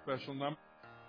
special number.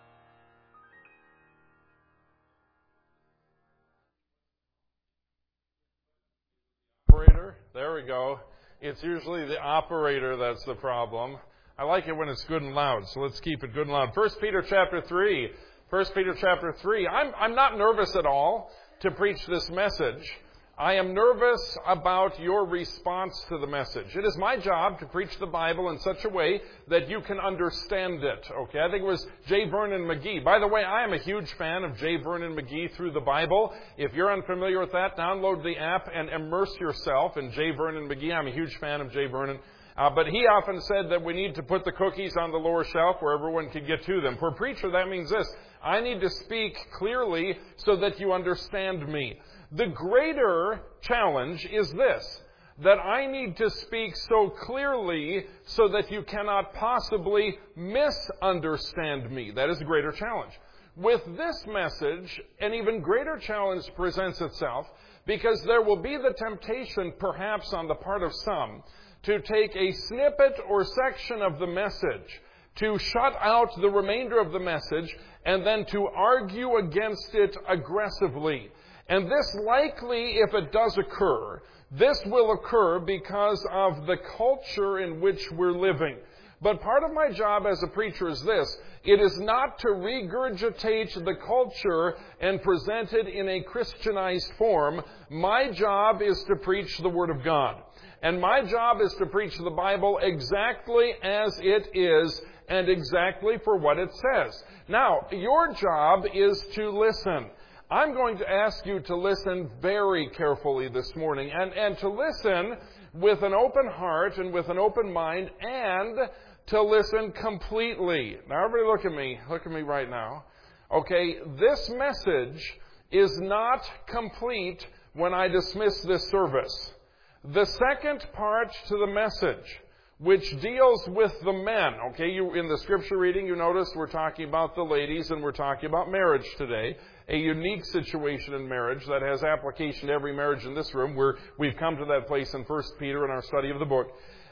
Operator, there we go. It's usually the operator that's the problem. I like it when it's good and loud, so let's keep it good and loud. 1 Peter chapter 3. 1 Peter chapter 3. I'm not nervous at all to preach this message. I am nervous about your response to the message. It is my job to preach the Bible in such a way that you can understand it. Okay, I think it was J. Vernon McGee. By the way, I am a huge fan of J. Vernon McGee through the Bible. If you're unfamiliar with that, download the app and immerse yourself in J. Vernon McGee. I'm a huge fan of J. Vernon. But he often said that we need to put the cookies on the lower shelf where everyone can get to them. For a preacher, that means this. I need to speak clearly so that you understand me. The greater challenge is this, that I need to speak so clearly so that you cannot possibly misunderstand me. That is a greater challenge. With this message, an even greater challenge presents itself because there will be the temptation, perhaps on the part of some, to take a snippet or section of the message, to shut out the remainder of the message, and then to argue against it aggressively. And this likely, if it does occur, this will occur because of the culture in which we're living. But part of my job as a preacher is this. It is not to regurgitate the culture and present it in a Christianized form. My job is to preach the Word of God. And my job is to preach the Bible exactly as it is and exactly for what it says. Now, your job is to listen. I'm going to ask you to listen very carefully this morning and to listen with an open heart and with an open mind and to listen completely. Now, everybody look at me. Look at me right now. Okay, this message is not complete when I dismiss this service. The second part to the message, which deals with the men. Okay, in the scripture reading, you notice we're talking about the ladies and we're talking about marriage today. A unique situation in marriage that has application to every marriage in this room, where we've come to that place in 1 Peter in our study of the book.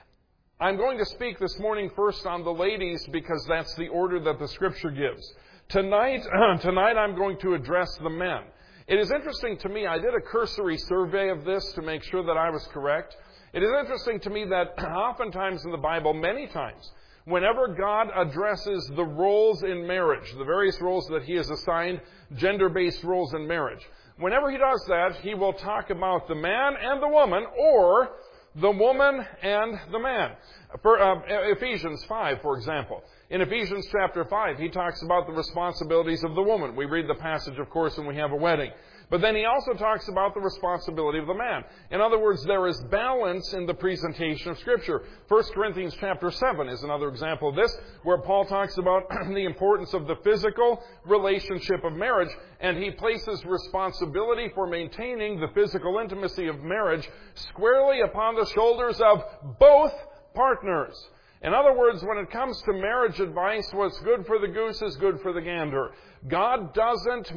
I'm going to speak this morning first on the ladies because that's the order that the scripture gives. Tonight I'm going to address the men. It is interesting to me, I did a cursory survey of this to make sure that I was correct. It is interesting to me that oftentimes in the Bible, many times, whenever God addresses the roles in marriage, the various roles that He has assigned, gender-based roles in marriage, whenever He does that, He will talk about the man and the woman, or the woman and the man. For Ephesians 5, for example. In Ephesians chapter 5, He talks about the responsibilities of the woman. We read the passage, of course, when we have a wedding. But then He also talks about the responsibility of the man. In other words, there is balance in the presentation of Scripture. 1 Corinthians chapter 7 is another example of this, where Paul talks about the importance of the physical relationship of marriage, and he places responsibility for maintaining the physical intimacy of marriage squarely upon the shoulders of both partners. In other words, when it comes to marriage advice, what's good for the goose is good for the gander. God doesn't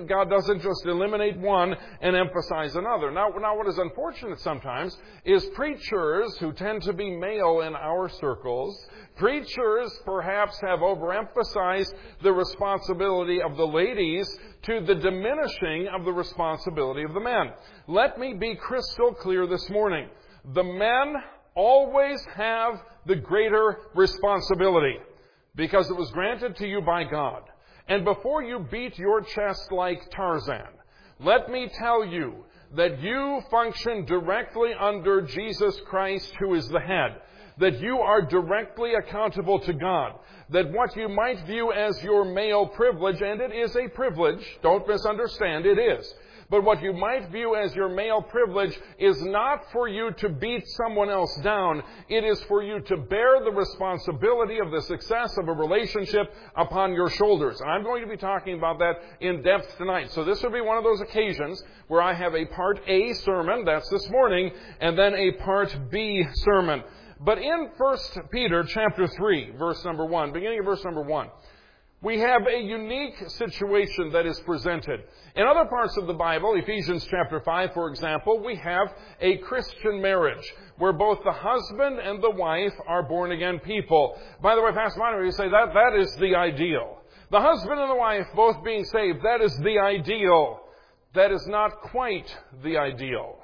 just eliminate one and emphasize another. Now, what is unfortunate sometimes is preachers who tend to be male in our circles, preachers perhaps have overemphasized the responsibility of the ladies to the diminishing of the responsibility of the men. Let me be crystal clear this morning. The men always have the greater responsibility because it was granted to you by God. And before you beat your chest like Tarzan, let me tell you that you function directly under Jesus Christ, who is the head, that you are directly accountable to God, that what you might view as your male privilege, and it is a privilege, don't misunderstand, it is, but what you might view as your male privilege is not for you to beat someone else down. It is for you to bear the responsibility of the success of a relationship upon your shoulders. And I'm going to be talking about that in depth tonight. So this will be one of those occasions where I have a part A sermon, that's this morning, and then a part B sermon. But in 1 Peter chapter 3, verse number 1, beginning of verse number 1, We have a unique situation that is presented. In other parts of the Bible, Ephesians chapter 5, for example, we have a Christian marriage where both the husband and the wife are born-again people. By the way, Pastor Minor, you say that is the ideal. The husband and the wife both being saved, that is the ideal. That is not quite the ideal.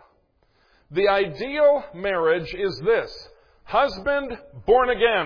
The ideal marriage is this: husband born again,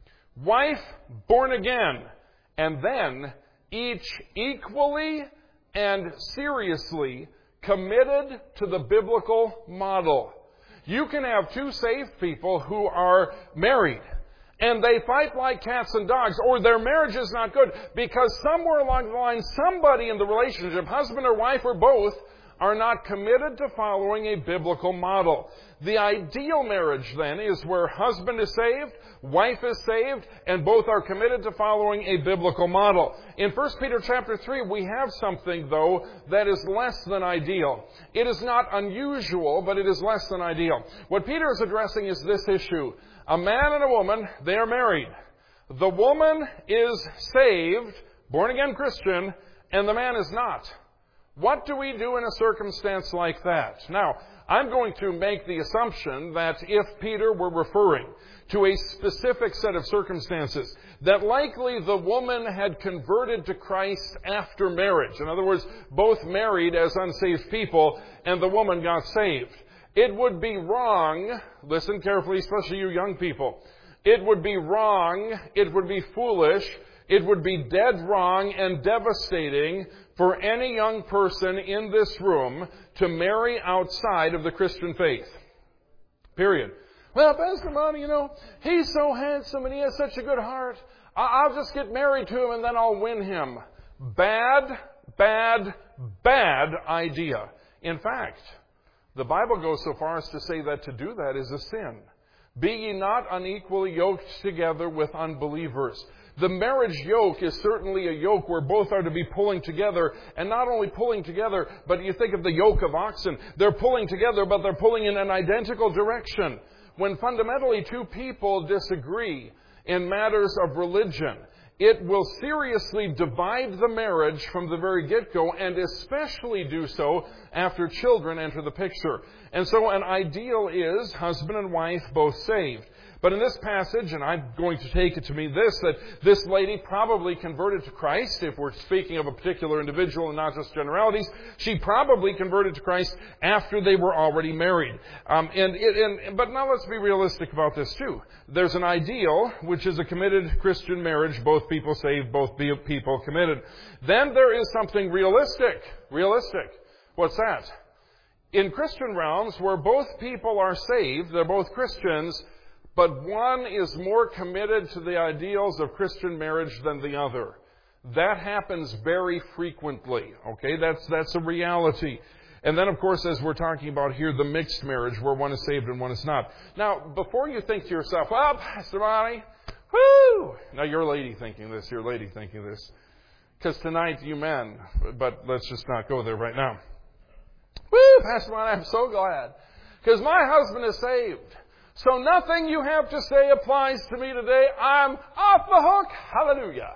wife born again, and then each equally and seriously committed to the biblical model. You can have two saved people who are married, and they fight like cats and dogs, or their marriage is not good because somewhere along the line, somebody in the relationship, husband or wife or both, are not committed to following a biblical model. The ideal marriage, then, is where husband is saved, wife is saved, and both are committed to following a biblical model. In 1 Peter chapter 3, we have something, though, that is less than ideal. It is not unusual, but it is less than ideal. What Peter is addressing is this issue. A man and a woman, they are married. The woman is saved, born-again Christian, and the man is not. What do we do in a circumstance like that? Now, I'm going to make the assumption that if Peter were referring to a specific set of circumstances, that likely the woman had converted to Christ after marriage. In other words, both married as unsaved people, and the woman got saved. It would be wrong, listen carefully, especially you young people, it would be wrong, it would be foolish, it would be dead wrong and devastating for any young person in this room to marry outside of the Christian faith. Period. Well, Pastor Monty, he's so handsome and he has such a good heart. I'll just get married to him and then I'll win him. Bad idea. In fact, the Bible goes so far as to say that to do that is a sin. Be ye not unequally yoked together with unbelievers. The marriage yoke is certainly a yoke where both are to be pulling together, and not only pulling together, but you think of the yoke of oxen. They're pulling together, but they're pulling in an identical direction. When fundamentally two people disagree in matters of religion, it will seriously divide the marriage from the very get-go, and especially do so after children enter the picture. And so an ideal is husband and wife both saved. But in this passage, and I'm going to take it to mean that this lady probably converted to Christ. If we're speaking of a particular individual and not just generalities, she probably converted to Christ after they were already married. But now let's be realistic about this too. There's an ideal, which is a committed Christian marriage, both people saved, both people committed. Then there is something realistic. Realistic. What's that? In Christian realms, where both people are saved, they're both Christians, but one is more committed to the ideals of Christian marriage than the other. That happens very frequently. Okay, that's a reality. And then, of course, as we're talking about here, the mixed marriage where one is saved and one is not. Now, before you think to yourself, well, Pastor Monty, whoo! Now, you're a lady thinking this, because tonight, you men, but let's just not go there right now. Woo, Pastor Monty, I'm so glad, because my husband is saved. So nothing you have to say applies to me today. I'm off the hook. Hallelujah.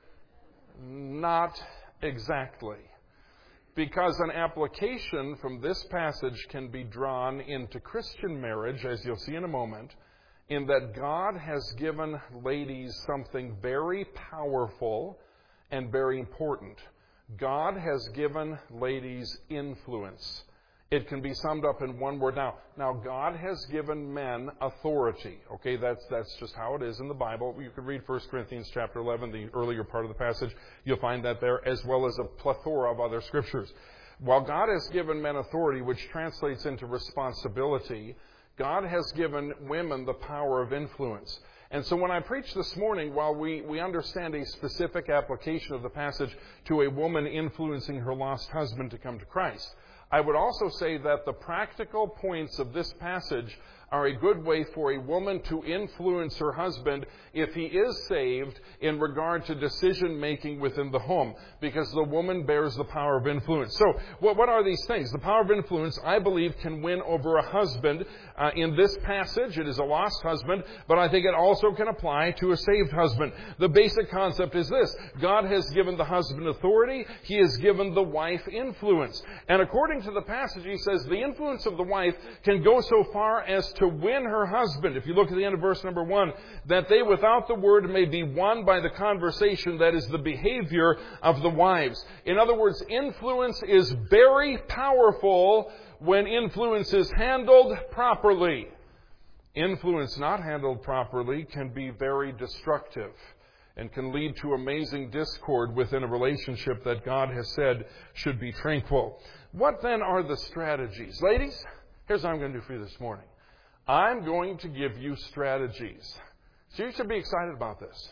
Not exactly. Because an application from this passage can be drawn into Christian marriage, as you'll see in a moment, in that God has given ladies something very powerful and very important. God has given ladies influence. It can be summed up in one word. Now, God has given men authority. Okay, that's just how it is in the Bible. You can read 1 Corinthians chapter 11, the earlier part of the passage. You'll find that there, as well as a plethora of other scriptures. While God has given men authority, which translates into responsibility, God has given women the power of influence. And so when I preach this morning, while we understand a specific application of the passage to a woman influencing her lost husband to come to Christ, I would also say that the practical points of this passage are a good way for a woman to influence her husband if he is saved in regard to decision making within the home, because the woman bears the power of influence. So what are these things? The power of influence, I believe, can win over a husband. In this passage, it is a lost husband, but I think it also can apply to a saved husband. The basic concept is this: God has given the husband authority. He has given the wife influence. And according to the passage, he says the influence of the wife can go so far as to win her husband. If you look at the end of verse number 1, that they without the word may be won by the conversation, that is the behavior of the wives. In other words, influence is very powerful when influence is handled properly. Influence not handled properly can be very destructive and can lead to amazing discord within a relationship that God has said should be tranquil. What then are the strategies? Ladies, here's what I'm going to do for you this morning. I'm going to give you strategies. So you should be excited about this.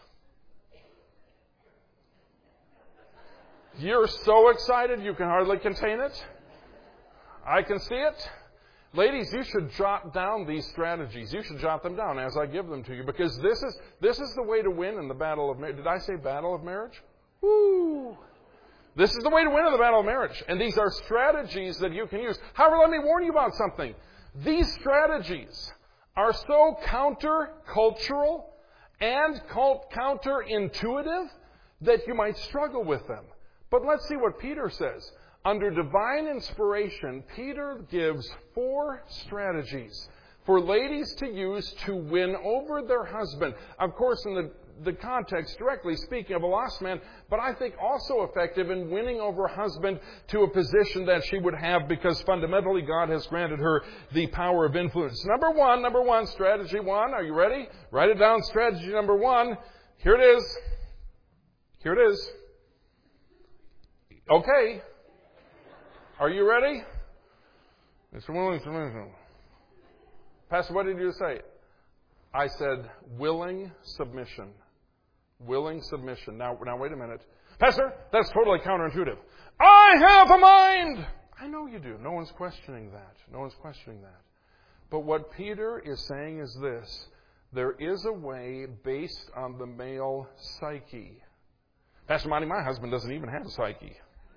You're so excited you can hardly contain it. I can see it. Ladies, you should jot down these strategies. You should jot them down as I give them to you, because this is the way to win in the battle of marriage. Did I say battle of marriage? Woo! This is the way to win in the battle of marriage. And these are strategies that you can use. However, let me warn you about something. These strategies are so counter-cultural and counterintuitive that you might struggle with them. But let's see what Peter says. Under divine inspiration, Peter gives 4 strategies for ladies to use to win over their husband. Of course, in the context, directly speaking, of a lost man, but I think also effective in winning over a husband to a position that she would have, because fundamentally God has granted her the power of influence. Number one, strategy 1. Are you ready? Write it down. Strategy number 1. Here it is. Here it is. Okay. Are you ready? Mr. Williams. Pastor, what did you say? I said willing submission. Willing submission. Now wait a minute. Pastor, that's totally counterintuitive. I have a mind! I know you do. No one's questioning that. But what Peter is saying is this: there is a way based on the male psyche. Pastor Monty, my husband doesn't even have a psyche.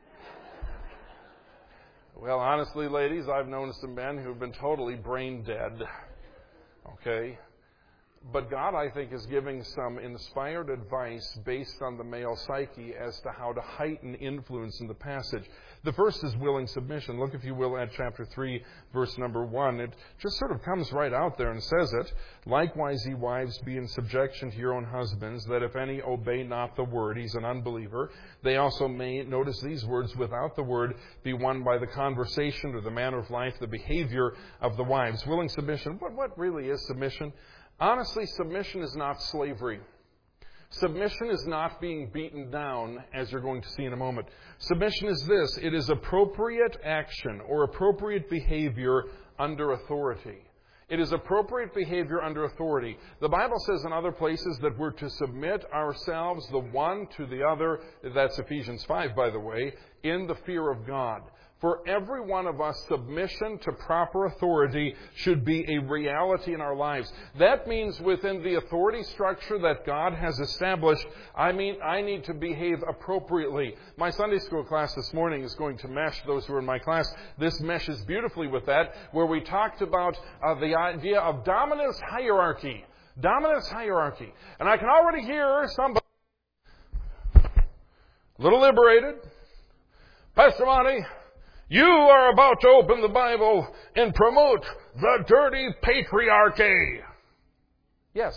Well, honestly, ladies, I've known some men who've been totally brain dead. Okay? But God, I think, is giving some inspired advice based on the male psyche as to how to heighten influence in the passage. The first is willing submission. Look, if you will, at chapter 3, verse number 1. It just sort of comes right out there and says it. Likewise, ye wives, be in subjection to your own husbands, that if any obey not the word, he's an unbeliever, they also may, notice these words, without the word, be won by the conversation or the manner of life, the behavior of the wives. Willing submission. What really is submission? Honestly, submission is not slavery. Submission is not being beaten down, as you're going to see in a moment. Submission is this: it is appropriate action or appropriate behavior under authority. It is appropriate behavior under authority. The Bible says in other places that we're to submit ourselves the one to the other. That's Ephesians 5, by the way, in the fear of God. For every one of us, submission to proper authority should be a reality in our lives. That means within the authority structure that God has established, I need to behave appropriately. My Sunday school class this morning is going to mesh, those who are in my class. This meshes beautifully with that, where we talked about the idea of dominance hierarchy. Dominance hierarchy. And I can already hear somebody a little liberated. Pastor Monty, you are about to open the Bible and promote the dirty patriarchy. Yes.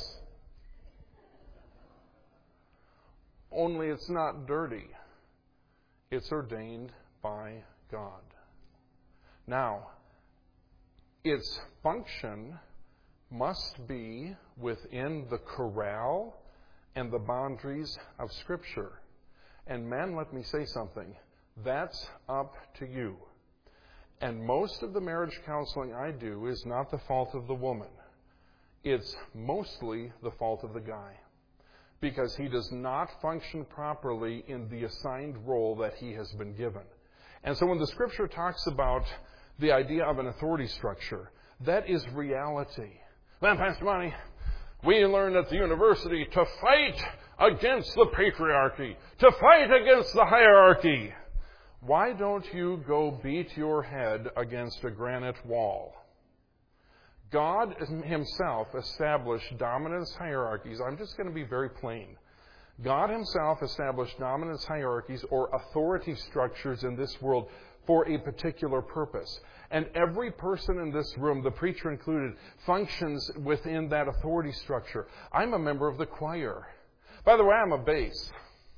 Only it's not dirty. It's ordained by God. Now, its function must be within the corral and the boundaries of Scripture. And men, let me say something. That's up to you. And most of the marriage counseling I do is not the fault of the woman. It's mostly the fault of the guy. Because he does not function properly in the assigned role that he has been given. And so when the Scripture talks about the idea of an authority structure, That is reality. Then, Pastor Monty, we learned at the university to fight against the patriarchy, to fight against the hierarchy. Why don't you go beat your head against a granite wall? God himself established dominance hierarchies. I'm just going to be very plain. God himself established dominance hierarchies or authority structures in this world for a particular purpose. And every person in this room, the preacher included, functions within that authority structure. I'm a member of the choir. By the way, I'm a bass.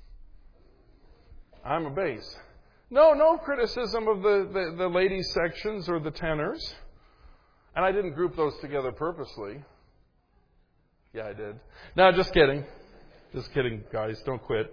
I'm a bass. No criticism of the ladies' sections or the tenors. And I didn't group those together purposely. Yeah, I did. No, just kidding. Just kidding, guys. Don't quit.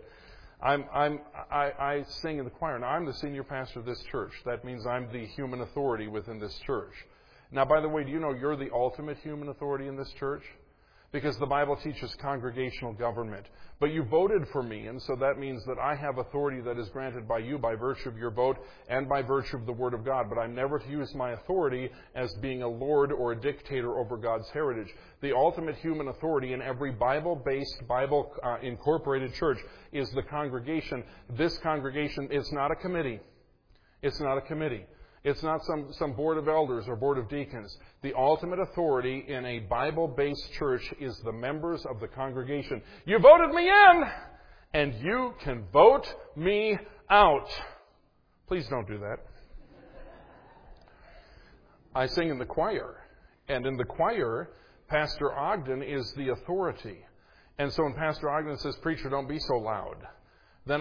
I sing in the choir. Now, I'm the senior pastor of this church. That means I'm the human authority within this church. Now, by the way, do you know you're the ultimate human authority in this church? Because the Bible teaches congregational government. But you voted for me, and so that means that I have authority that is granted by you by virtue of your vote and by virtue of the Word of God. But I'm never to use my authority as being a lord or a dictator over God's heritage. The ultimate human authority in every Bible-based, Bible-incorporated church is the congregation. This congregation is not a committee. It's not a committee. It's not some board of elders or board of deacons. The ultimate authority in a Bible-based church is the members of the congregation. You voted me in, and you can vote me out. Please don't do that. I sing in the choir, and in the choir, Pastor Ogden is the authority. And so when Pastor Ogden says, "Preacher, don't be so loud," then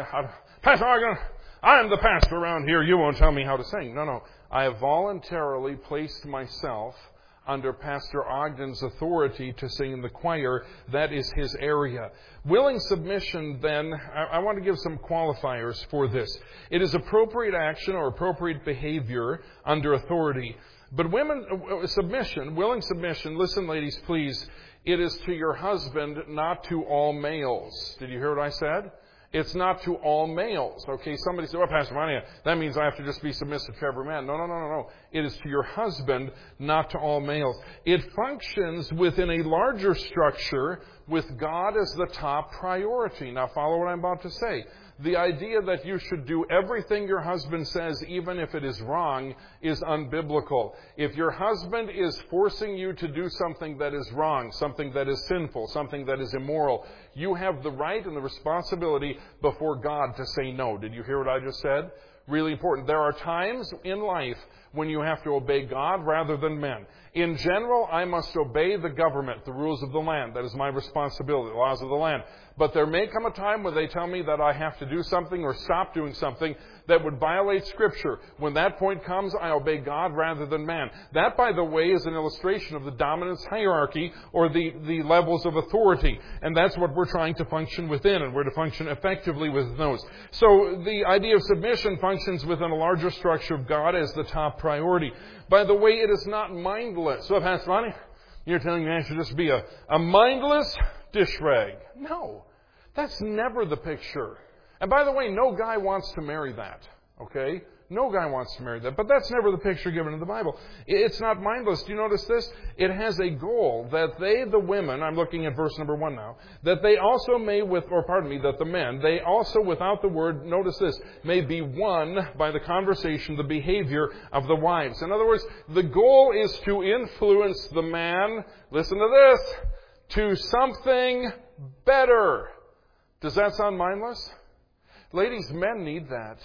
Pastor Ogden, I am the pastor around here. You won't tell me how to sing. No. I have voluntarily placed myself under Pastor Ogden's authority to sing in the choir. That is his area. Willing submission, then, I want to give some qualifiers for this. It is appropriate action or appropriate behavior under authority. But willing submission, listen, ladies, please, it is to your husband, not to all males. Did you hear what I said? It's not to all males. Okay, somebody said, "Well, Pastor Monty, that means I have to just be submissive to every man." No. It is to your husband, not to all males. It functions within a larger structure with God as the top priority. Now, follow what I'm about to say. The idea that you should do everything your husband says, even if it is wrong, is unbiblical. If your husband is forcing you to do something that is wrong, something that is sinful, something that is immoral, you have the right and the responsibility before God to say no. Did you hear what I just said? Really important. There are times in life when you have to obey God rather than men. In general, I must obey the government, the rules of the land. That is my responsibility, the laws of the land. But there may come a time when they tell me that I have to do something or stop doing something that would violate Scripture. When that point comes, I obey God rather than man. That, by the way, is an illustration of the dominance hierarchy or the levels of authority. And that's what we're trying to function within, and we're to function effectively with those. So the idea of submission functions within a larger structure of God as the top priority. By the way, it is not mindless. So, Pastor Ronnie, you're telling me I should just be a mindless dish rag. No, that's never the picture. And by the way, no guy wants to marry that. Okay? No guy wants to marry that. But that's never the picture given in the Bible. It's not mindless. Do you notice this? It has a goal that they, the women, I'm looking at verse number 1 now, that they also may that the men, they also without the word, notice this, may be won by the conversation, the behavior of the wives. In other words, the goal is to influence the man, listen to this, to something better. Does that sound mindless? Ladies, men need that.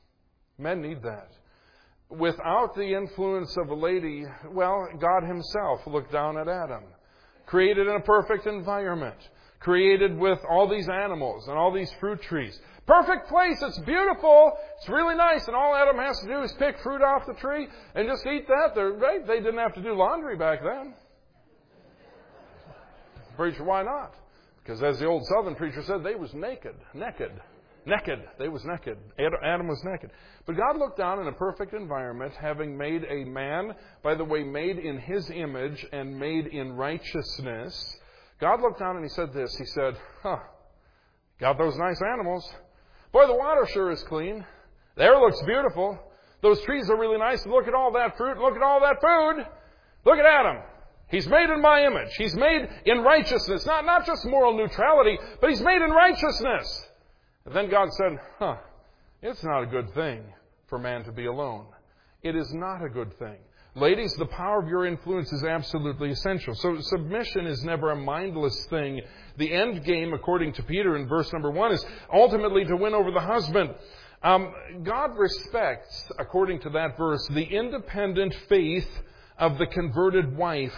Men need that. Without the influence of a lady, well, God himself looked down at Adam. Created in a perfect environment. Created with all these animals and all these fruit trees. Perfect place. It's beautiful. It's really nice. And all Adam has to do is pick fruit off the tree and just eat that. Right? They didn't have to do laundry back then. Preacher, why not? Because as the old Southern preacher said, they was naked. They was naked. Adam was naked. But God looked down in a perfect environment, having made a man, by the way, made in his image and made in righteousness. God looked down and he said this. He said, got those nice animals. Boy, the water sure is clean. The air looks beautiful. Those trees are really nice. Look at all that fruit. Look at all that food. Look at Adam. He's made in my image. He's made in righteousness. Not just moral neutrality, but he's made in righteousness. And then God said, it's not a good thing for man to be alone. It is not a good thing. Ladies, the power of your influence is absolutely essential. So submission is never a mindless thing. The end game, according to Peter in verse number 1, is ultimately to win over the husband. God respects, according to that verse, the independent faith of the converted wife,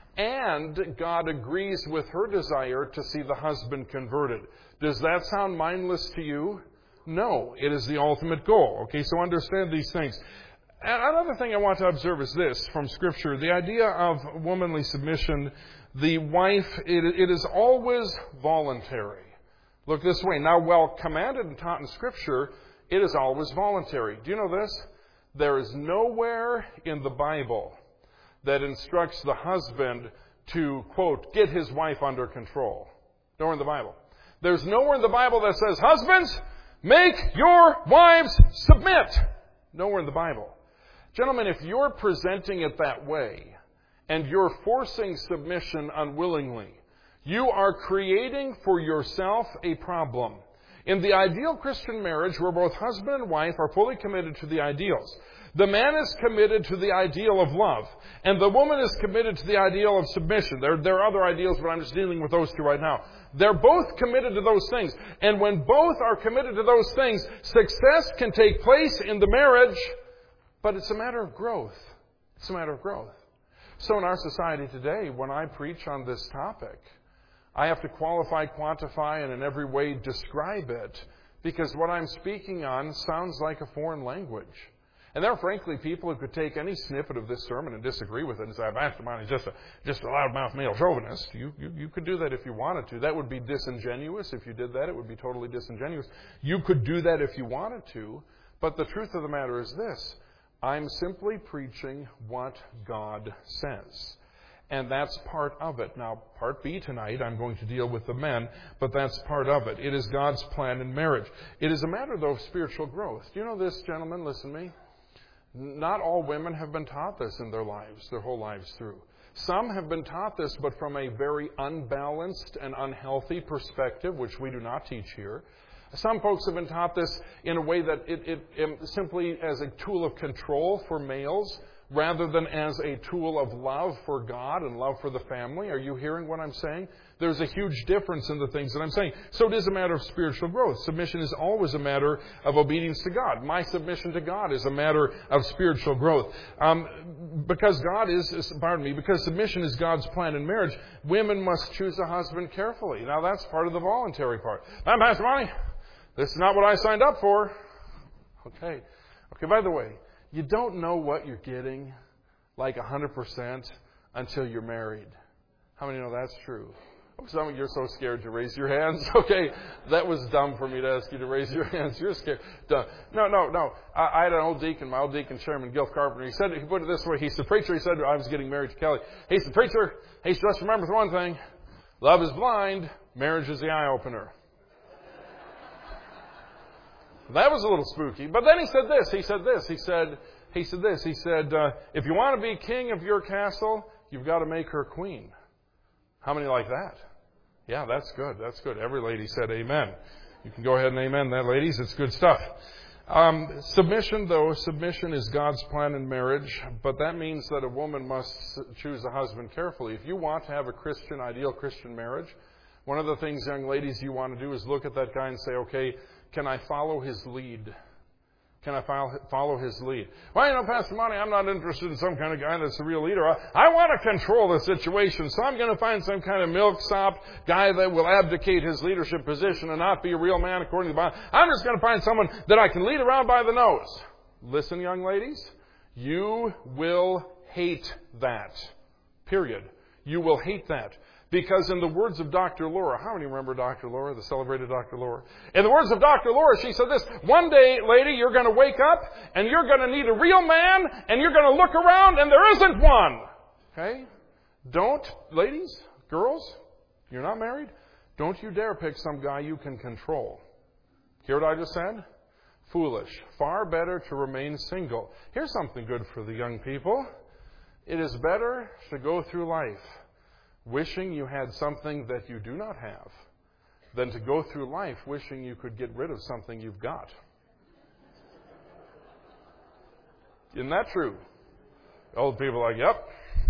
and God agrees with her desire to see the husband converted. Does that sound mindless to you? No, it is the ultimate goal. Okay, so understand these things. Another thing I want to observe is this from Scripture. The idea of womanly submission, the wife, it is always voluntary. Look this way. Now, while commanded and taught in Scripture, it is always voluntary. Do you know this? There is nowhere in the Bible that instructs the husband to, quote, get his wife under control. Nowhere in the Bible. There's nowhere in the Bible that says, husbands, make your wives submit. Nowhere in the Bible. Gentlemen, if you're presenting it that way, and you're forcing submission unwillingly, you are creating for yourself a problem. In the ideal Christian marriage, where both husband and wife are fully committed to the ideals, the man is committed to the ideal of love, and the woman is committed to the ideal of submission. There are other ideals, but I'm just dealing with those two right now. They're both committed to those things. And when both are committed to those things, success can take place in the marriage, but it's a matter of growth. It's a matter of growth. So in our society today, when I preach on this topic, I have to qualify, quantify, and in every way describe it, because what I'm speaking on sounds like a foreign language. And there are, frankly, people who could take any snippet of this sermon and disagree with it and say, Pastor Monty is just a loudmouth male chauvinist. You could do that if you wanted to. That would be disingenuous. If you did that, it would be totally disingenuous. You could do that if you wanted to. But the truth of the matter is this. I'm simply preaching what God says. And that's part of it. Now, part B tonight, I'm going to deal with the men, but that's part of it. It is God's plan in marriage. It is a matter, though, of spiritual growth. Do you know this, gentlemen? Listen to me. Not all women have been taught this in their lives, their whole lives through. Some have been taught this, but from a very unbalanced and unhealthy perspective, which we do not teach here. Some folks have been taught this in a way that it simply as a tool of control for males, rather than as a tool of love for God and love for the family. Are you hearing what I'm saying? There's a huge difference in the things that I'm saying. So it is a matter of spiritual growth. Submission is always a matter of obedience to God. My submission to God is a matter of spiritual growth. Because submission is God's plan in marriage, women must choose a husband carefully. Now that's part of the voluntary part. Now, Pastor Monty, this is not what I signed up for. Okay, by the way, you don't know what you're getting like 100% until you're married. How many know that's true? Some of you are so scared to raise your hands. Okay, that was dumb for me to ask you to raise your hands. You're scared. Dumb. No. I had an old deacon, my old deacon chairman, Gil Carpenter. He put it this way. He's the preacher. He said, I was getting married to Kelly. He's the preacher. He said, just remember one thing. Love is blind. Marriage is the eye opener. That was a little spooky. But then he said this. He said, if you want to be king of your castle, you've got to make her queen. How many like that? Yeah, that's good. That's good. Every lady said amen. You can go ahead and amen that, ladies. It's good stuff. Submission is God's plan in marriage, but that means that a woman must choose a husband carefully. If you want to have a ideal Christian marriage, one of the things, young ladies, you want to do is look at that guy and say, okay, can I follow his lead? Can I follow his lead? Well, Pastor Monty, I'm not interested in some kind of guy that's a real leader. I want to control the situation, so I'm going to find some kind of milksop guy that will abdicate his leadership position and not be a real man according to the Bible. I'm just going to find someone that I can lead around by the nose. Listen, young ladies, you will hate that. Period. You will hate that. Because in the words of Dr. Laura, how many remember Dr. Laura, the celebrated Dr. Laura? In the words of Dr. Laura, she said this, one day, lady, you're going to wake up and you're going to need a real man and you're going to look around and there isn't one. Okay? Don't, ladies, girls, you're not married, don't you dare pick some guy you can control. Hear what I just said? Foolish. Far better to remain single. Here's something good for the young people. It is better to go through life wishing you had something that you do not have than to go through life wishing you could get rid of something you've got. Isn't that true? Old people are like, yep.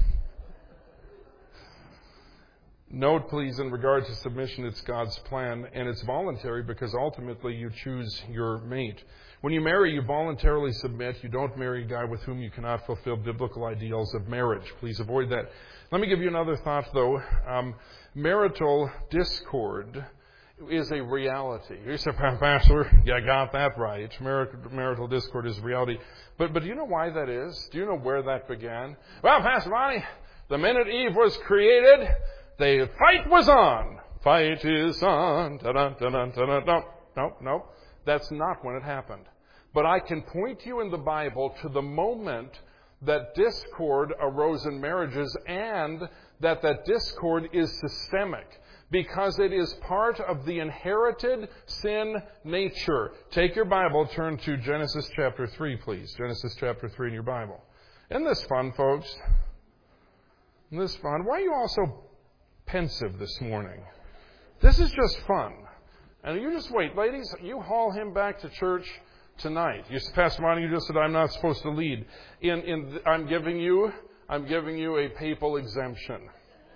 Note, please, in regard to submission, it's God's plan, and it's voluntary because ultimately you choose your mate. When you marry, you voluntarily submit. You don't marry a guy with whom you cannot fulfill biblical ideals of marriage. Please avoid that. Let me give you another thought, though. Marital discord is a reality. You say, Pastor, yeah, I got that right. Marital discord is a reality. But do you know why that is? Do you know where that began? Well, Pastor Bonnie, the minute Eve was created, the fight was on. Fight is on. Da-dun, da-dun, da-dun. No. That's not when it happened. But I can point you in the Bible to the moment that discord arose in marriages and that discord is systemic because it is part of the inherited sin nature. Take your Bible, turn to Genesis chapter 3, please. Genesis chapter 3 in your Bible. Isn't this fun, folks? Isn't this fun? Why are you all so pensive this morning? This is just fun. And you just wait. Ladies, you haul him back to church tonight. Pastor Monty, you just said I'm not supposed to lead. I'm giving you a papal exemption.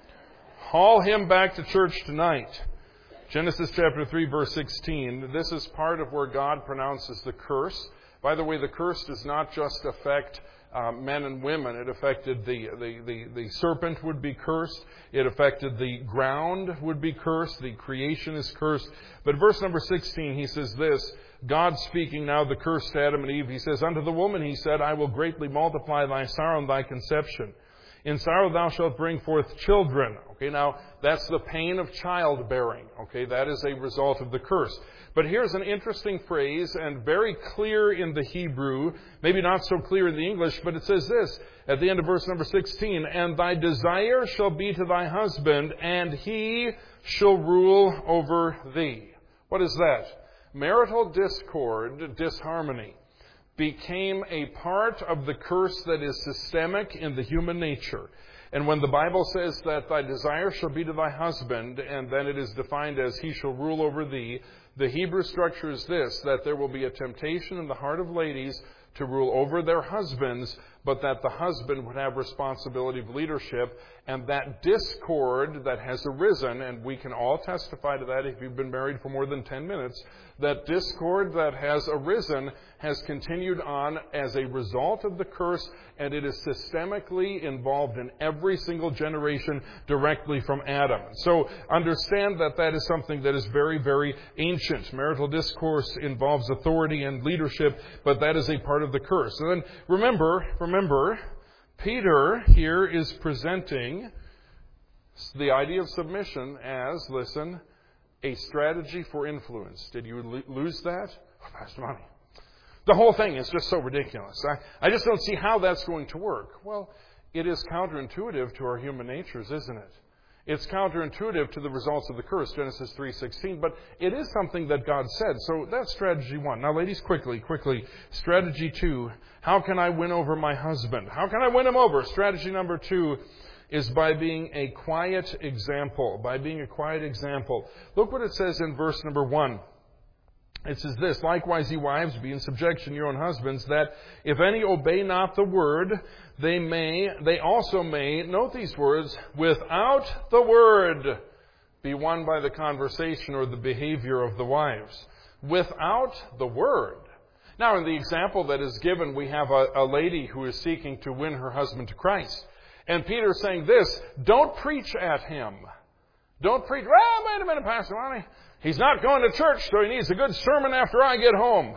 Haul him back to church tonight. Genesis chapter 3, verse 16. This is part of where God pronounces the curse. By the way, the curse does not just affect men and women. It affected the serpent would be cursed. It affected the ground would be cursed. The creation is cursed. But verse number 16, he says this, God speaking now the curse to Adam and Eve, he says, unto the woman he said, I will greatly multiply thy sorrow and thy conception. In sorrow thou shalt bring forth children. Okay, now that's the pain of childbearing. Okay, that is a result of the curse. But here's an interesting phrase and very clear in the Hebrew, maybe not so clear in the English, but it says this at the end of verse number 16, and thy desire shall be to thy husband, and he shall rule over thee. What is that? Marital discord, disharmony, became a part of the curse that is systemic in the human nature. And when the Bible says that thy desire shall be to thy husband, and then it is defined as he shall rule over thee, the Hebrew structure is this, that there will be a temptation in the heart of ladies to rule over their husbands, but that the husband would have responsibility of leadership, and that discord that has arisen, and we can all testify to that if you've been married for more than 10 minutes, that discord that has arisen has continued on as a result of the curse, and it is systemically involved in every single generation directly from Adam. So understand that is something that is very, very ancient. Marital discourse involves authority and leadership, but that is a part of the curse. And then remember, Peter here is presenting the idea of submission as, listen, a strategy for influence. Did you lose that? Oh, Pastor Monty, the whole thing is just so ridiculous. I just don't see how that's going to work. Well, it is counterintuitive to our human natures, isn't it? It's counterintuitive to the results of the curse, Genesis 3:16, but it is something that God said. So that's strategy 1. Now, ladies, quickly. Strategy 2, how can I win over my husband? How can I win him over? Strategy number 2 is by being a quiet example. Look what it says in verse number 1. It says this, likewise, ye wives, be in subjection to your own husbands, that if any obey not the word, they also may, note these words, without the word, be won by the conversation or the behavior of the wives. Without the word. Now, in the example that is given, we have a lady who is seeking to win her husband to Christ. And Peter is saying this, don't preach at him. Don't preach, well, wait a minute, Pastor Lonnie. He's not going to church, so he needs a good sermon after I get home.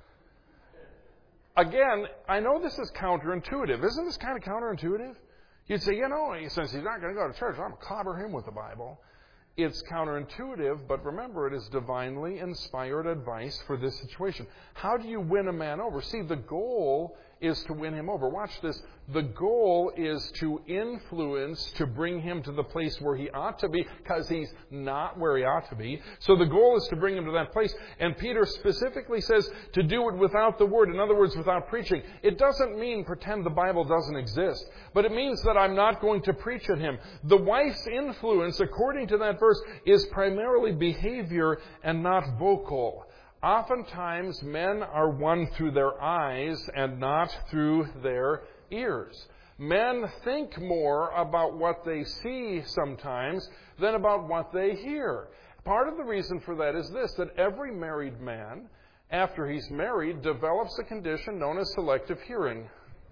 Again, I know this is counterintuitive. Isn't this kind of counterintuitive? You'd say, since he's not going to go to church, I'm going to clobber him with the Bible. It's counterintuitive, but remember, it is divinely inspired advice for this situation. How do you win a man over? See, the goal is to win him over. Watch this. The goal is to influence, to bring him to the place where he ought to be, because he's not where he ought to be. So the goal is to bring him to that place. And Peter specifically says to do it without the word. In other words, without preaching. It doesn't mean pretend the Bible doesn't exist, but it means that I'm not going to preach at him. The wife's influence, according to that verse, is primarily behavior and not vocal. Oftentimes, men are won through their eyes and not through their ears. Men think more about what they see sometimes than about what they hear. Part of the reason for that is this, that every married man, after he's married, develops a condition known as selective hearing.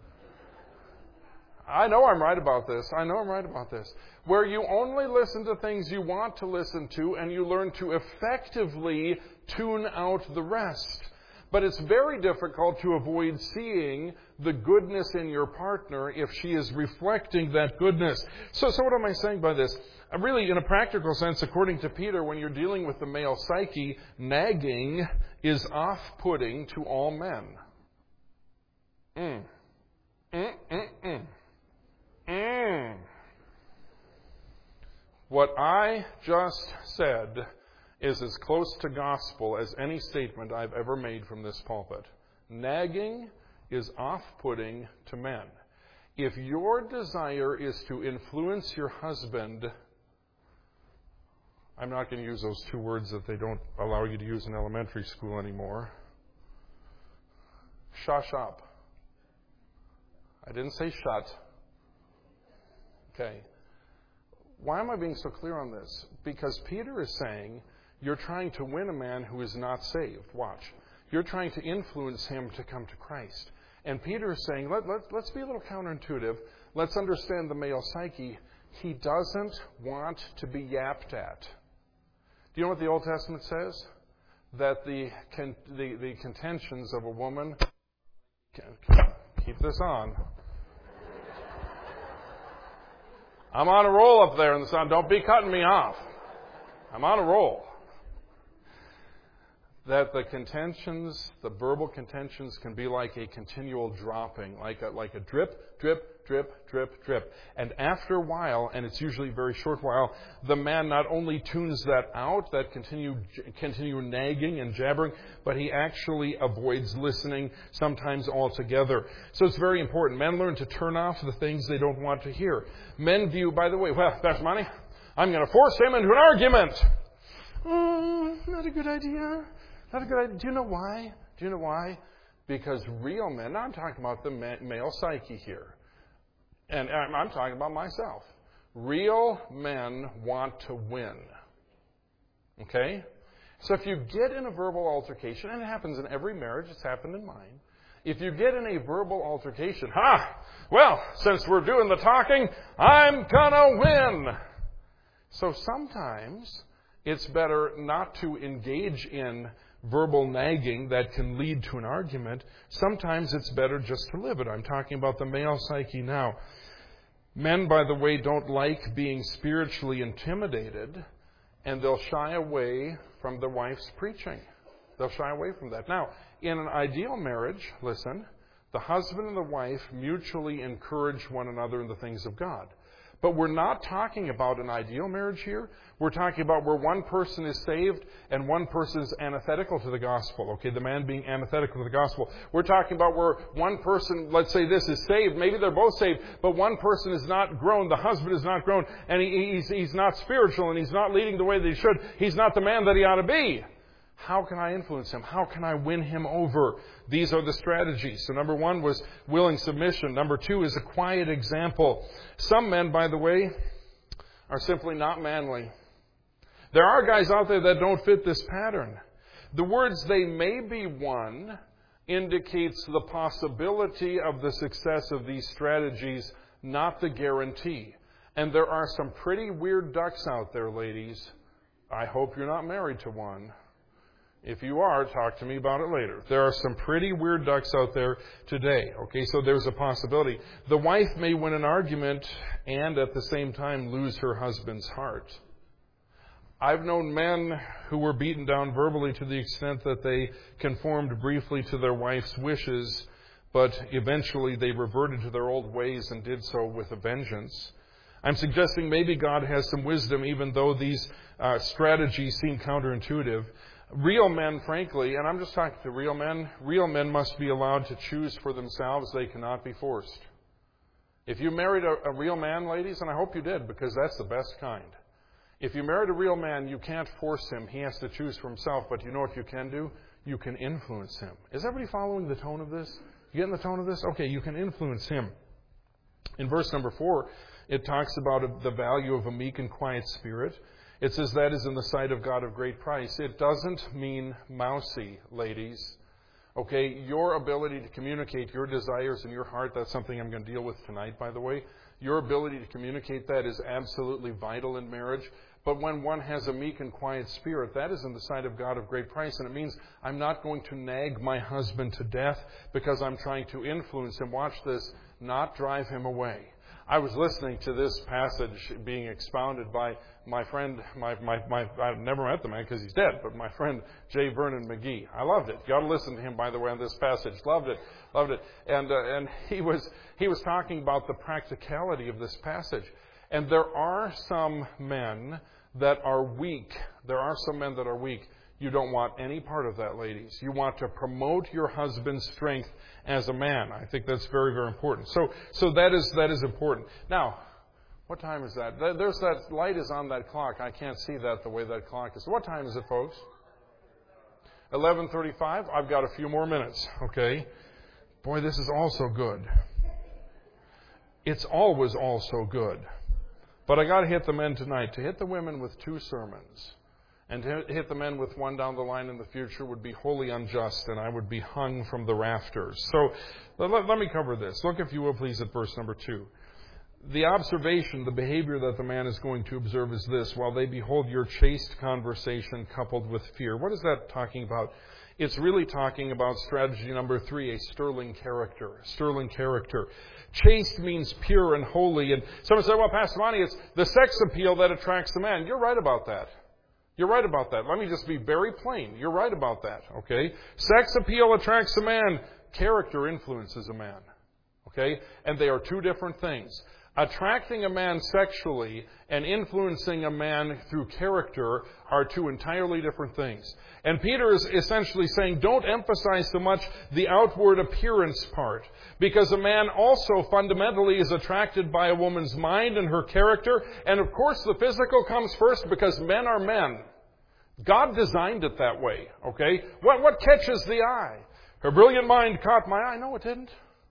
I know I'm right about this. Where you only listen to things you want to listen to, and you learn to effectively tune out the rest. But it's very difficult to avoid seeing the goodness in your partner if she is reflecting that goodness. So what am I saying by this? Really, in a practical sense, according to Peter, when you're dealing with the male psyche, nagging is off-putting to all men. What I just said is as close to gospel as any statement I've ever made from this pulpit. Nagging is off-putting to men. If your desire is to influence your husband, I'm not going to use those two words that they don't allow you to use in elementary school anymore. Shush up. I didn't say shut. Okay. Why am I being so clear on this? Because Peter is saying you're trying to win a man who is not saved. Watch. You're trying to influence him to come to Christ. And Peter is saying, let's be a little counterintuitive. Let's understand the male psyche. He doesn't want to be yapped at. Do you know what the Old Testament says? That the contentions of a woman... Keep this on. I'm on a roll up there in the sun. Don't be cutting me off. I'm on a roll. That the contentions, the verbal contentions, can be like a continual dropping, like a drip, drip, drip, drip, drip. And after a while, and it's usually a very short while, the man not only tunes that out, that continue nagging and jabbering, but he actually avoids listening, sometimes altogether. So it's very important. Men learn to turn off the things they don't want to hear. Men view, by the way, well, that's money. I'm going to force him into an argument. Not a good idea. Not a good idea. Do you know why? Because real men, now I'm talking about the male psyche here. And I'm talking about myself. Real men want to win. Okay? So if you get in a verbal altercation, and it happens in every marriage, it's happened in mine. If you get in a verbal altercation, well, since we're doing the talking, I'm gonna win. So sometimes it's better not to engage in verbal nagging that can lead to an argument. Sometimes it's better just to live it. I'm talking about the male psyche now. Men, by the way, don't like being spiritually intimidated, and they'll shy away from the wife's preaching. They'll shy away from that. Now, in an ideal marriage, listen, the husband and the wife mutually encourage one another in the things of God. But we're not talking about an ideal marriage here. We're talking about where one person is saved and one person is antithetical to the gospel. Okay, the man being antithetical to the gospel. We're talking about where one person, let's say this, is saved. Maybe they're both saved, but one person is not grown. The husband is not grown, and he's not spiritual, and he's not leading the way that he should. He's not the man that he ought to be. How can I influence him? How can I win him over? These are the strategies. So number one was willing submission. Number two is a quiet example. Some men, by the way, are simply not manly. There are guys out there that don't fit this pattern. The words "they may be won" indicates the possibility of the success of these strategies, not the guarantee. And there are some pretty weird ducks out there, ladies. I hope you're not married to one. If you are, talk to me about it later. There are some pretty weird ducks out there today. Okay, so there's a possibility. The wife may win an argument and at the same time lose her husband's heart. I've known men who were beaten down verbally to the extent that they conformed briefly to their wife's wishes, but eventually they reverted to their old ways and did so with a vengeance. I'm suggesting maybe God has some wisdom, even though these strategies seem counterintuitive. Real men, frankly, and I'm just talking to real men must be allowed to choose for themselves. They cannot be forced. If you married a real man, ladies, and I hope you did, because that's the best kind. If you married a real man, you can't force him. He has to choose for himself. But you know what you can do? You can influence him. Is everybody following the tone of this? You getting the tone of this? Okay, you can influence him. In verse number 4, it talks about the value of a meek and quiet spirit. It says that is in the sight of God of great price. It doesn't mean mousy, ladies. Okay, your ability to communicate your desires in your heart, that's something I'm going to deal with tonight, by the way. Your ability to communicate that is absolutely vital in marriage. But when one has a meek and quiet spirit, that is in the sight of God of great price. And it means I'm not going to nag my husband to death because I'm trying to influence him. Watch this, not drive him away. I was listening to this passage being expounded by my friend, I've never met the man because he's dead, but my friend J. Vernon McGee. I loved it. You ought to listen to him, by the way, on this passage. Loved it. And he was talking about the practicality of this passage. And there are some men that are weak. There are some men that are weak. You don't want any part of that, ladies. You want to promote your husband's strength as a man. I think that's very, very important. So that is important. Now, what time is that? There's that light is on that clock. I can't see that the way that clock is. What time is it, folks? 11:35. I've got a few more minutes. Okay. Boy, this is also good. It's always also good. But I got to hit the men tonight. To hit the women with 2 sermons and to hit the men with one down the line in the future would be wholly unjust, and I would be hung from the rafters. So let me cover this. Look, if you will, please, at verse number 2. The observation, the behavior that the man is going to observe is this: while they behold your chaste conversation coupled with fear. What is that talking about? It's really talking about strategy number 3, a sterling character. Sterling character. Chaste means pure and holy. And someone said, well, Pastor Monty, it's the sex appeal that attracts the man. You're right about that. You're right about that. Let me just be very plain. You're right about that. Okay? Sex appeal attracts a man. Character influences a man. Okay? And they are 2 different things. Attracting a man sexually and influencing a man through character are 2 entirely different things. And Peter is essentially saying, don't emphasize so much the outward appearance part, because a man also fundamentally is attracted by a woman's mind and her character. And of course the physical comes first because men are men. God designed it that way. Okay? What catches the eye? Her brilliant mind caught my eye. No, it didn't.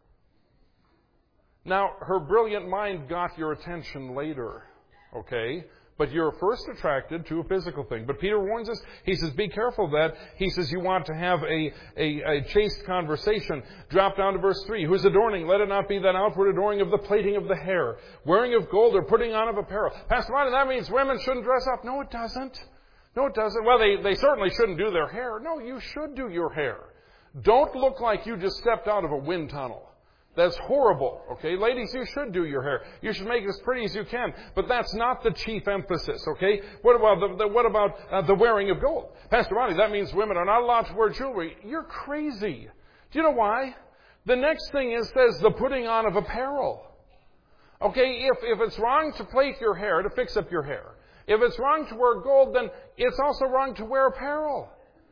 Now, her brilliant mind got your attention later, okay? But you're first attracted to a physical thing. But Peter warns us, he says, be careful of that. He says you want to have a chaste conversation. Drop down to verse 3. Whose adorning? Let it not be that outward adorning of the plaiting of the hair, wearing of gold, or putting on of apparel. Pastor Martin, that means women shouldn't dress up. No, it doesn't. No, it doesn't. Well, they certainly shouldn't do their hair. No, you should do your hair. Don't look like you just stepped out of a wind tunnel. That's horrible, okay? Ladies, you should do your hair. You should make it as pretty as you can. But that's not the chief emphasis, okay? What about the wearing of gold? Pastor Ronnie, that means women are not allowed to wear jewelry. You're crazy. Do you know why? The next thing says the putting on of apparel. Okay, if it's wrong to plait your hair, to fix up your hair, if it's wrong to wear gold, then it's also wrong to wear apparel.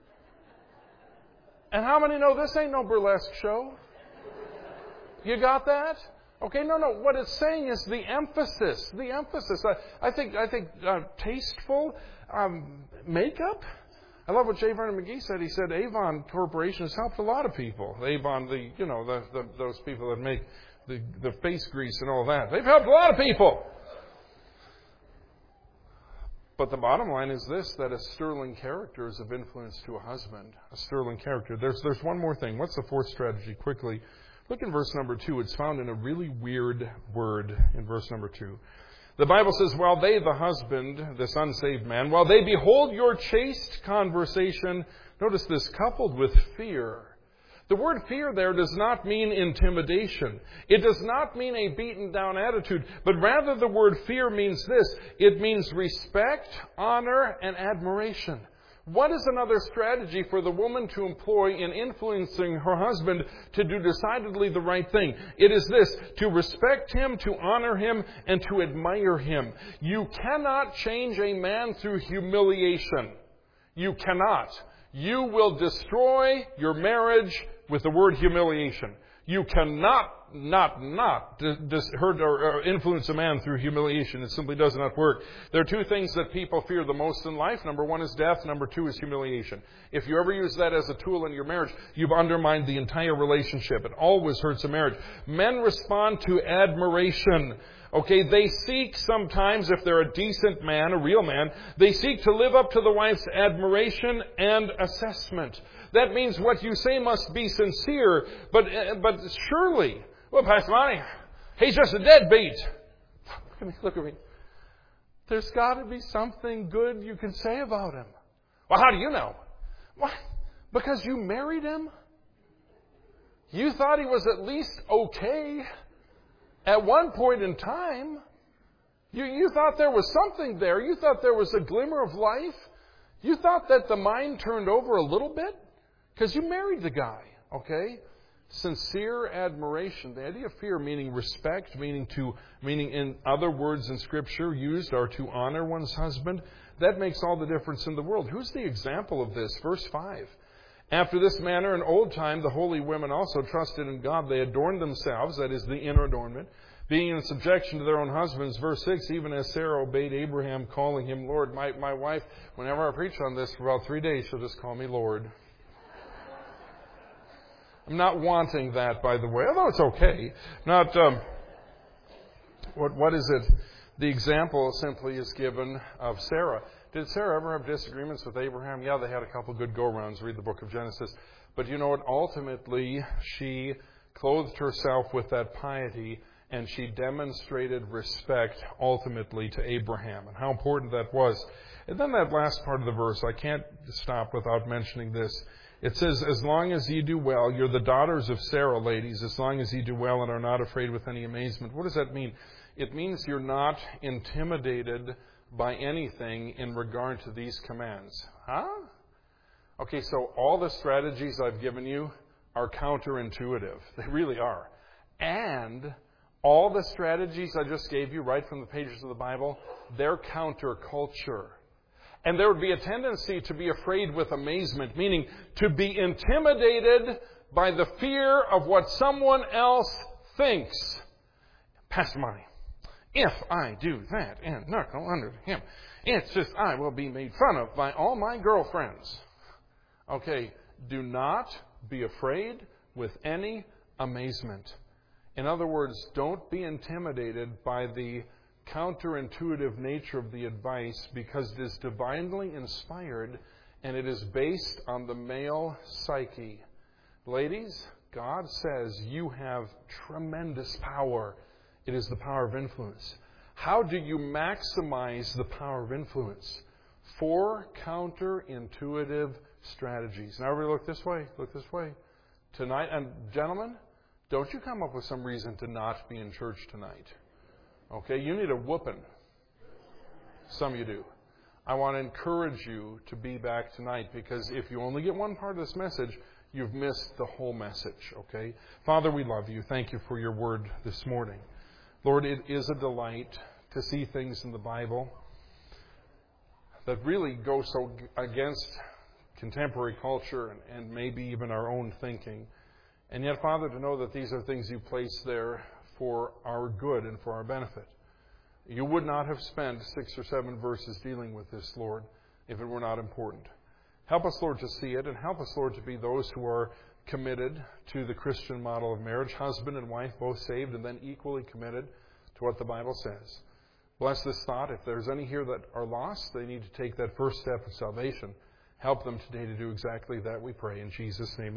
And how many know this ain't no burlesque show? You got that? Okay, no. What it's saying is the emphasis. The emphasis. I think tasteful makeup. I love what J. Vernon McGee said. He said Avon Corporation has helped a lot of people. Avon, those people that make the face grease and all that. They've helped a lot of people. But the bottom line is this: that a sterling character is of influence to a husband. A sterling character. There's one more thing. What's the 4th strategy? Quickly. Look in verse number 2. It's found in a really weird word in verse number 2. The Bible says, while they, the husband, this unsaved man, while they behold your chaste conversation, notice this, coupled with fear. The word fear there does not mean intimidation. It does not mean a beaten down attitude, but rather the word fear means this. It means respect, honor, and admiration. What is another strategy for the woman to employ in influencing her husband to do decidedly the right thing? It is this: to respect him, to honor him, and to admire him. You cannot change a man through humiliation. You cannot. You will destroy your marriage with the word humiliation. You cannot hurt or influence a man through humiliation. It simply does not work. There are two things that people fear the most in life. Number one is death. Number two is humiliation. If you ever use that as a tool in your marriage, you've undermined the entire relationship. It always hurts a marriage. Men respond to admiration. Okay, they seek sometimes, if they're a decent man, a real man, they seek to live up to the wife's admiration and assessment. That means what you say must be sincere, but surely, well, Pastor Monty, he's just a deadbeat. Look at me. There's got to be something good you can say about him. Well, how do you know? Why? Because you married him? You thought he was at least okay at one point in time. You thought there was something there. You thought there was a glimmer of life. You thought that the mind turned over a little bit because you married the guy, okay? Sincere admiration. The idea of fear meaning respect, meaning in other words in Scripture used are to honor one's husband. That makes all the difference in the world. Who's the example of this? Verse 5. After this manner, in old time, the holy women also trusted in God. They adorned themselves, that is the inner adornment, being in subjection to their own husbands. Verse 6, even as Sarah obeyed Abraham, calling him Lord. My wife, whenever I preach on this for about 3 days, she'll just call me Lord. I'm not wanting that, by the way, although it's okay. Not, what is it? The example simply is given of Sarah. Did Sarah ever have disagreements with Abraham? Yeah, they had a couple good go-rounds. Read the book of Genesis. But you know what? Ultimately, she clothed herself with that piety, and she demonstrated respect ultimately to Abraham, and how important that was. And then that last part of the verse, I can't stop without mentioning this. It says, as long as ye do well, you're the daughters of Sarah, ladies, as long as ye do well and are not afraid with any amazement. What does that mean? It means you're not intimidated by anything in regard to these commands. Huh? Okay, so all the strategies I've given you are counterintuitive. They really are. And all the strategies I just gave you right from the pages of the Bible, they're counterculture. And there would be a tendency to be afraid with amazement, meaning to be intimidated by the fear of what someone else thinks. Pastor Monty, if I do that and knuckle under him, it's just I will be made fun of by all my girlfriends. Okay, do not be afraid with any amazement. In other words, don't be intimidated by the counterintuitive nature of the advice, because it is divinely inspired and it is based on the male psyche. Ladies, God says you have tremendous power. It is the power of influence. How do you maximize the power of influence? 4 counterintuitive strategies. Now everybody look this way. Look this way. Tonight, and gentlemen, don't you come up with some reason to not be in church tonight. Okay, you need a whooping. Some of you do. I want to encourage you to be back tonight, because if you only get one part of this message, you've missed the whole message. Okay? Father, we love you. Thank you for your word this morning. Lord, it is a delight to see things in the Bible that really go so against contemporary culture and maybe even our own thinking. And yet, Father, to know that these are things you place there for our good and for our benefit. You would not have spent 6 or 7 verses dealing with this, Lord, if it were not important. Help us, Lord, to see it, and help us, Lord, to be those who are committed to the Christian model of marriage, husband and wife, both saved, and then equally committed to what the Bible says. Bless this thought. If there's any here that are lost, they need to take that first step of salvation. Help them today to do exactly that, we pray, in Jesus' name.